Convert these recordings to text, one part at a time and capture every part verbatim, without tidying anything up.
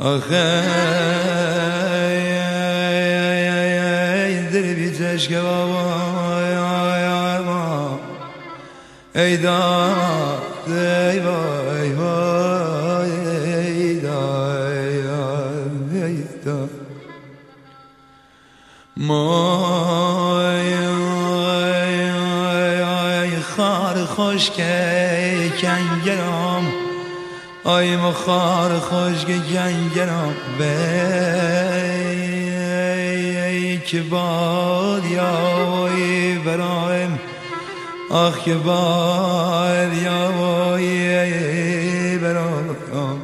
آخه دل بیتش که بابا ای داد ای وای وای ای داد ای داد مای خار خشک کنگرام آی مخار خشک کنگرام بی که باد یاوی برایم آخ که باد یاوی برایم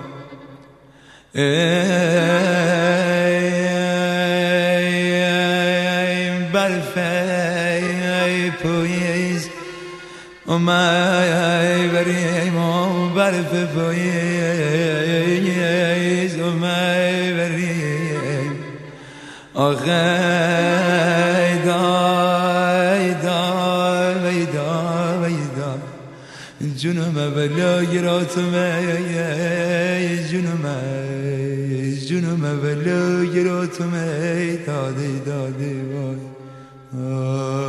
ای برفه پویز اومای بریم و برف پویز اومای بریم آخه ای دا ای دا ای دا ای دا جونم بلا گراتمه جونم جونم بلا گراتمه دادی دادی وای